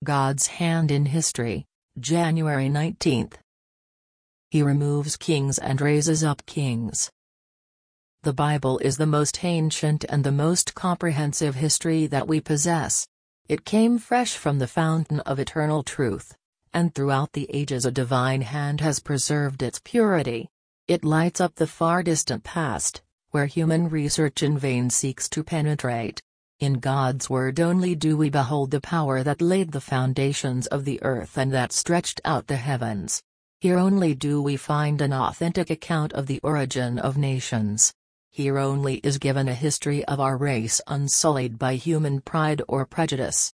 God's Hand in History, January 19. He removes kings and raises up kings. The Bible is the most ancient and the most comprehensive history that we possess. It came fresh from the fountain of eternal truth, and throughout the ages a divine hand has preserved its purity. It lights up the far distant past, where human research in vain seeks to penetrate. In God's word only do we behold the power that laid the foundations of the earth and that stretched out the heavens. Here only do we find an authentic account of the origin of nations. Here only is given a history of our race unsullied by human pride or prejudice.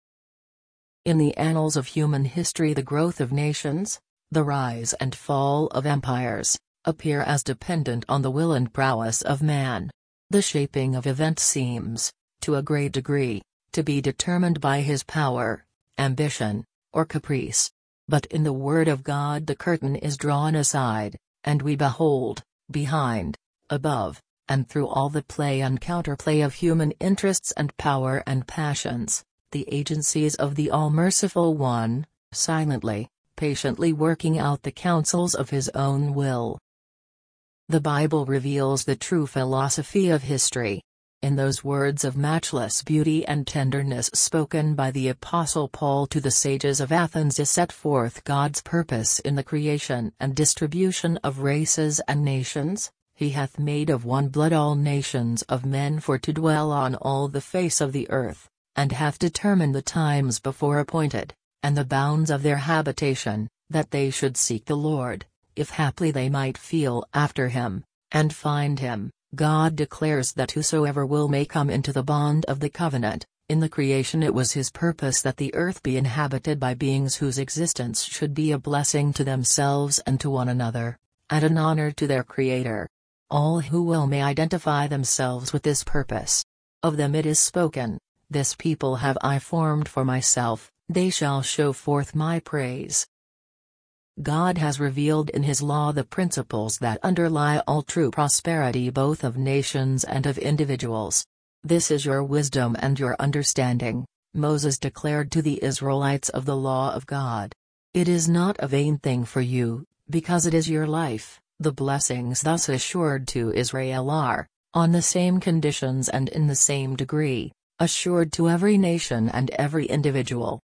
In the annals of human history, the growth of nations, the rise and fall of empires, appear as dependent on the will and prowess of man. The shaping of events seems, to a great degree, to be determined by his power, ambition, or caprice. But in the Word of God the curtain is drawn aside, and we behold, behind, above, and through all the play and counterplay of human interests and power and passions, the agencies of the All-Merciful One, silently, patiently working out the counsels of His own will. The Bible reveals the true philosophy of history. In those words of matchless beauty and tenderness spoken by the Apostle Paul to the sages of Athens is set forth God's purpose in the creation and distribution of races and nations. He hath made of one blood all nations of men for to dwell on all the face of the earth, and hath determined the times before appointed, and the bounds of their habitation, that they should seek the Lord, if haply they might feel after him, and find him. God declares that whosoever will may come into the bond of the covenant. In the creation it was his purpose that the earth be inhabited by beings whose existence should be a blessing to themselves and to one another, and an honor to their Creator. All who will may identify themselves with this purpose. Of them it is spoken, "This people have I formed for myself, they shall show forth my praise." God has revealed in His law the principles that underlie all true prosperity both of nations and of individuals. "This is your wisdom and your understanding," Moses declared to the Israelites of the law of God. "It is not a vain thing for you, because it is your life." The blessings thus assured to Israel are, on the same conditions and in the same degree, assured to every nation and every individual.